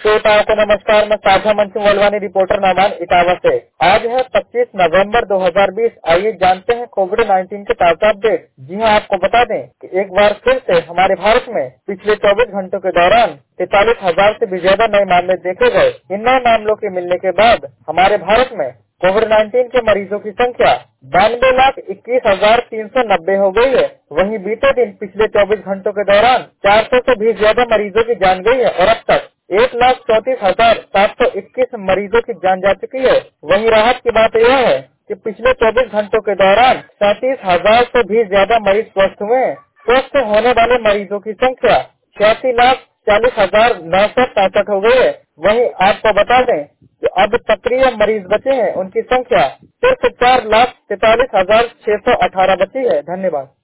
श्रोताओं को नमस्कार। मैं साझा मंच वलवानी रिपोर्टर नामान इटावा से। आज है 25 नवंबर 2020। आइए जानते हैं कोविड-19 के ताजा अपडेट। जी हां, आपको बता दें कि एक बार फिर से हमारे भारत में पिछले 24 घंटों के दौरान 43,000 से भी ज्यादा नए मामले देखे गए। इन नए मामलों के मिलने के बाद हमारे भारत में कोविड-19 के मरीजों की संख्या 92,21,390 हो गई है। वहीं बीते दिन पिछले 24 घंटों के दौरान 400 से भी ज्यादा मरीजों की जान गई है और अब तक 1,34,721 मरीजों की जान जा चुकी है। वहीं राहत की बात यह है कि पिछले 24 घंटों के दौरान 37,000 से भी ज्यादा मरीज स्वस्थ हुए हैं। स्वस्थ होने वाले मरीजों की संख्या 86,40,965 हो गई है। वहीं आपको बता दें कि अब सक्रिय मरीज बचे हैं, उनकी संख्या सिर्फ 4,43,618 बची है। धन्यवाद।